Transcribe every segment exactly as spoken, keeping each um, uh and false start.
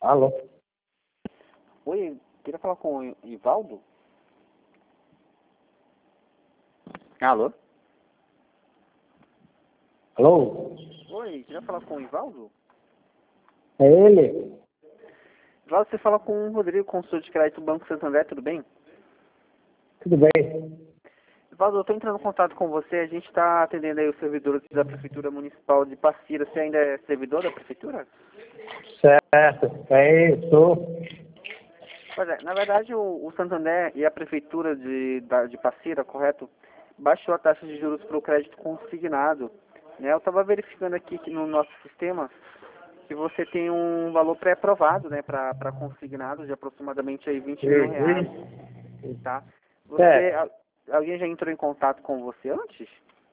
Alô? Oi, queria falar com o Ivaldo? Alô? Alô? Oi, queria falar com o Ivaldo? É ele? Ivaldo, você fala com o Rodrigo, consultor de crédito do Banco Santander, tudo bem? Tudo bem? Ivaldo, eu estou entrando em contato com você, a gente está atendendo aí os servidores da Prefeitura Municipal de Passira. Você ainda é servidor da Prefeitura? Certo. É isso. Pois é, na verdade o, o Santander e a Prefeitura de, da, de Passira, correto, baixou a taxa de juros para o crédito consignado. Né? Eu estava verificando aqui que no nosso sistema que você tem um valor pré-aprovado, né, para consignado de aproximadamente aí vinte mil reais, Uhum. tá? Você, Certo. a- alguém já entrou em contato com você antes?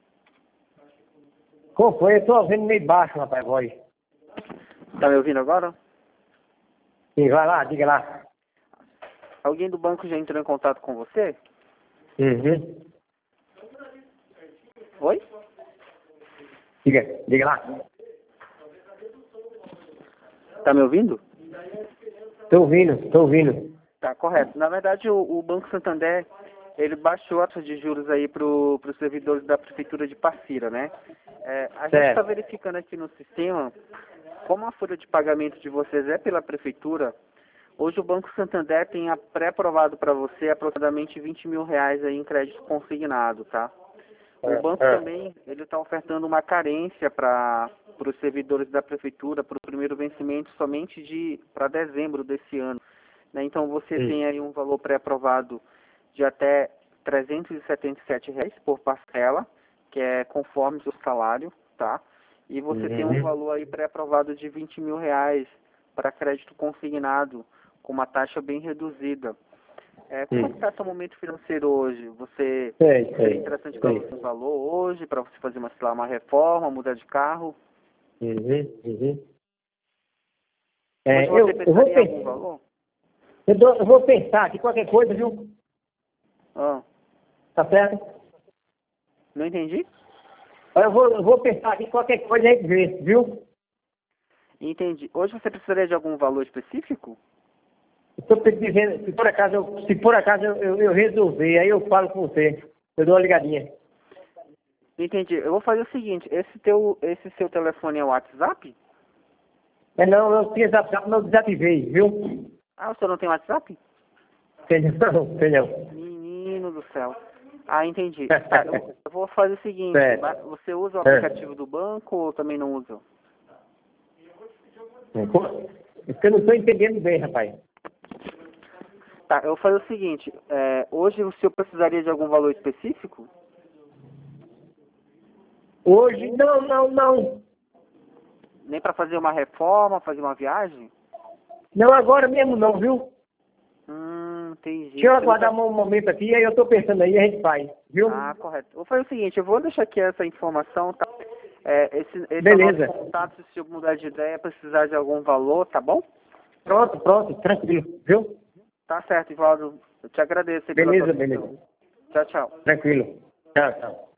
Como foi? Eu tô ouvindo meio baixo, rapaz, voz. Tá me ouvindo agora? Sim, vai lá, diga lá. Alguém do banco já entrou em contato com você? Uhum. Oi? Diga, diga lá. Tá me ouvindo? Tô ouvindo, tô ouvindo. Tá, correto. Na verdade, o, o Banco Santander, ele baixou a taxa de juros aí para os servidores da Prefeitura de Passira, né? É, a gente está Certo. verificando aqui no sistema, como a folha de pagamento de vocês é pela Prefeitura, hoje o Banco Santander tem a- pré-aprovado para você aproximadamente vinte mil reais aí em crédito consignado, tá? O banco É, é. também, ele está ofertando uma carência para os servidores da Prefeitura, para o primeiro vencimento somente de para dezembro desse ano. Né? Então você Hum. tem aí um valor pré-aprovado de até trezentos e setenta e sete reais por parcela, que é conforme o seu salário, tá? E você tem um Uhum. valor aí pré-aprovado de vinte mil reais para crédito consignado, com uma taxa bem reduzida. É, como é que Hum. está seu momento financeiro hoje? Você Sei, seria sei, interessante para sei. você um valor hoje, para você fazer uma, sei lá, uma reforma, mudar de carro? Uhum, uhum. Hoje É, você eu, eu, vou pensaria em algum pensar, valor? eu, dou- eu vou pensar aqui qualquer coisa, viu? Ah, Tá certo? não entendi? Eu vou, eu vou pensar aqui qualquer coisa a gente vê, viu? Entendi. Hoje você precisaria de algum valor específico? Estou dizendo, se por acaso, eu, se por acaso eu, eu, eu resolver, aí eu falo com você. Eu dou uma ligadinha. Entendi. Eu vou fazer o seguinte, esse teu, esse seu telefone é o WhatsApp? Mas não, eu tinha zap, não desativei, viu? Ah, o senhor não tem WhatsApp? Tem não, tem não. Menino do céu. Ah, entendi. Tá, eu, eu vou fazer o seguinte, ba- Certo. você usa o É. aplicativo do banco ou também não usa? É, pô, é porque eu não estou entendendo bem, rapaz. Tá, eu vou fazer o seguinte, é, hoje o senhor precisaria de algum valor específico? Hoje, não, não, não. Nem para fazer uma reforma, fazer uma viagem? Não, agora mesmo não, viu? Hum, entendi. Deixa eu Você não aguardar quer... um momento aqui, aí eu estou pensando aí, a gente faz, viu? Ah, correto. Vou fazer o seguinte, eu vou deixar aqui essa informação, tá? É, esse, esse é o nosso Beleza. contato, se eu mudar de ideia, precisar de algum valor, tá bom? Pronto, pronto, tranquilo, viu? Tá certo, Ivaldo. Eu te agradeço aí pela sua Beleza, atenção. beleza. Tchau, tchau. Tranquilo. Tchau, tchau.